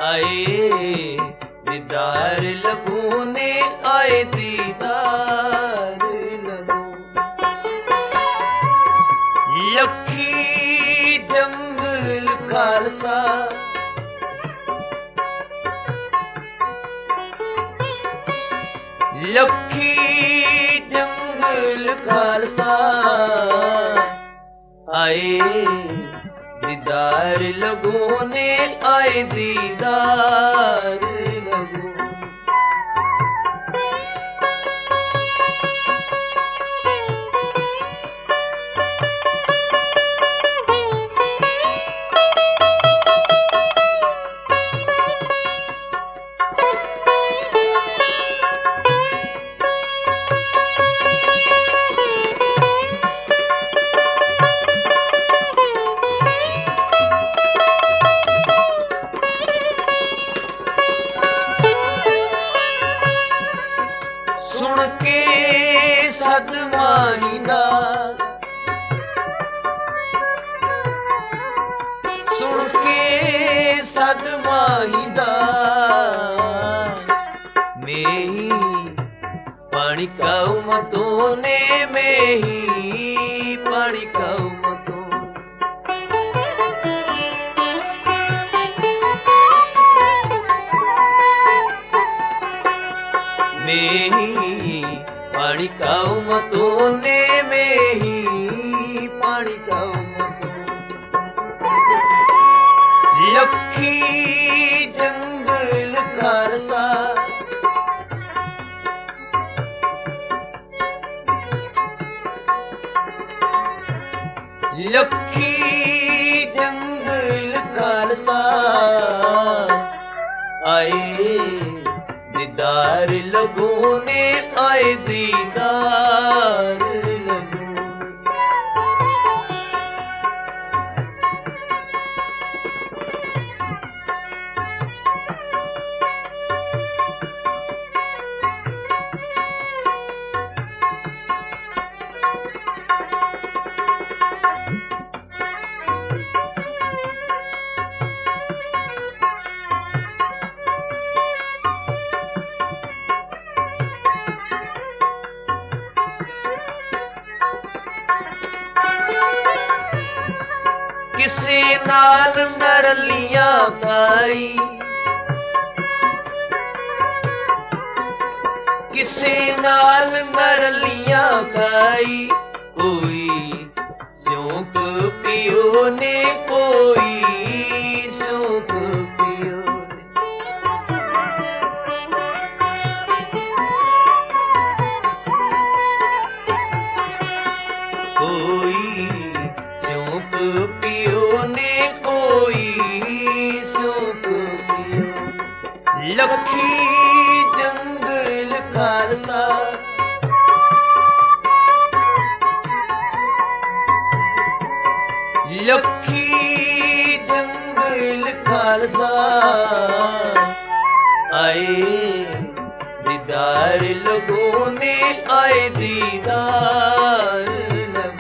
आए दीदार लगूने आए दीदार लगू। लखी जंगल खालसा लखी जंगल खालसा आए दीदार लगूने आए दीदार लगू। सुन के सदमाहिंदा सुन के सदमाहिंदा में ही पानी खाऊ मतों ने में ही पानी खाऊ मतों में ही पानी खाऊ मतों ने में ही पानी खाऊ मतों। लखी जंगल खालसा लखी जंगल खालसा आए दीदार लगूने आए दीदार लगू। किसे नाल नरलियां पाई किसे नाल नरलियां खाई कोई स्योंक पियो ने कोई स्योंक पियो ने। कोई स्योंक पियो ने कोई स्योंक पियो। लखी जंगल खालसा लखी जंगल खालसा आए दीदार लगूने आए दीदार लगू।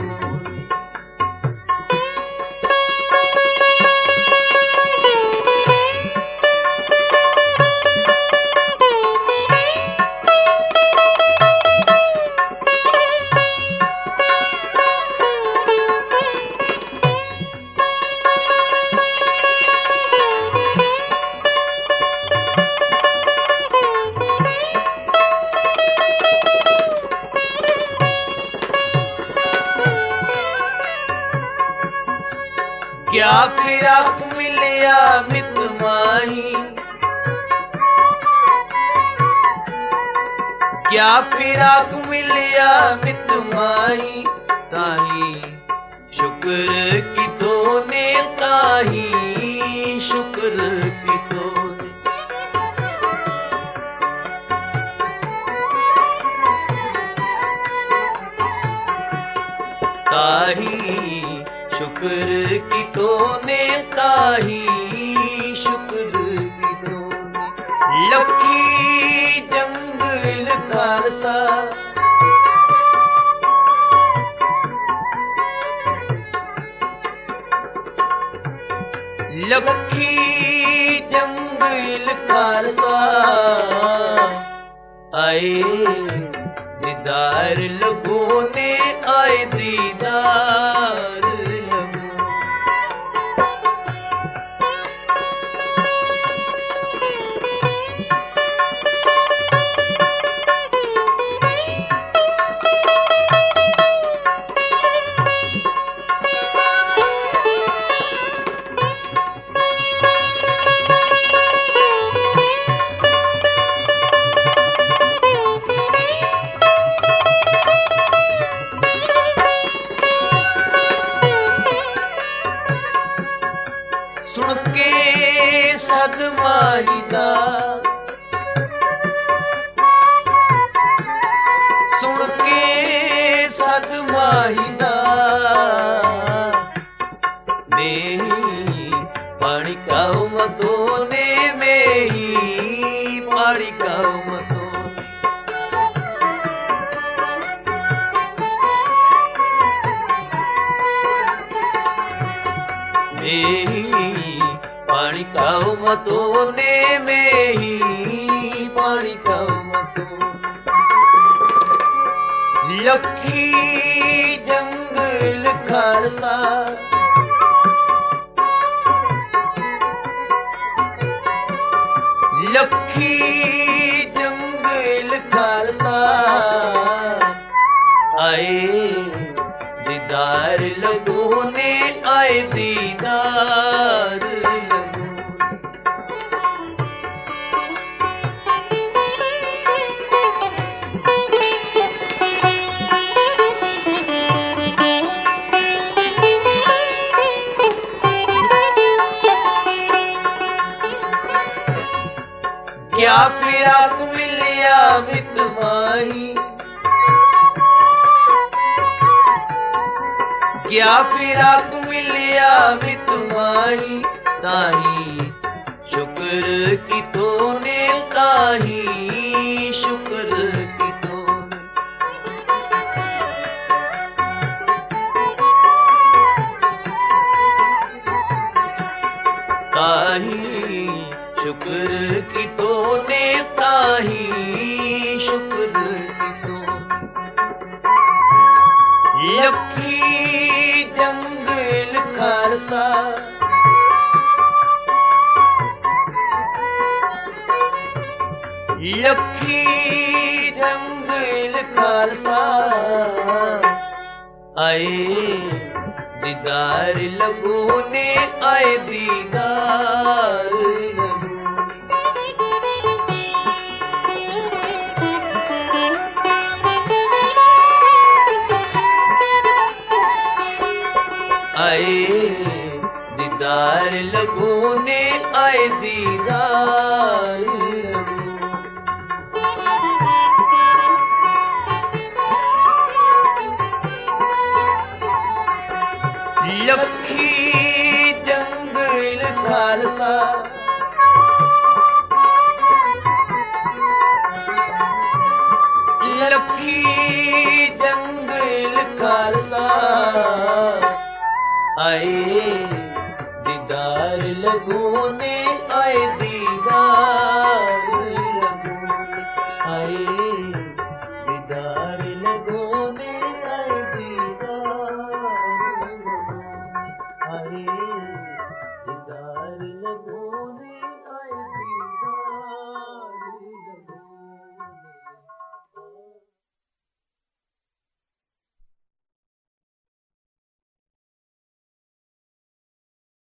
क्या फिराक मिलिया मित माही क्या फिराक मिलिया मित माही ताही शुक्र की तोने ताही शुक्र की तोने। ताही शुक्र की तोने ताही शुक्र की तोने। लखी जंगल खालसा लखी जंगल खालसा आए दीदार लगो ने आए दीदार लगो। सुन के सदमाहीदा सुन के सदमाहीदा में पानी काऊ मतों ने में ही पानी काऊ मतों पानी खाओ मतों ने में ही पानी खाओ मतों। लखी जंगल खालसा लखी जंगल खालसा आए दीदार लगो ने आए दीदार लगो। क्या फिराक मिलिया मितमाही क्या फिराक मिलिया मितमाही ताही शुक्र की तोने ताही शुक्र की तोने। ताही शुक्र की तोने ताही शुक्र की तोने। लखी जंगल खालसा लखी जंगल खालसा आए दीदार लगो ने आए दीदार लगो। आए दीदार लगो ने आए दीदार लगो। लखी जंगल खालसा लखी जंगल खालसा आए दीदार लगो ने आए दीदार लगो आए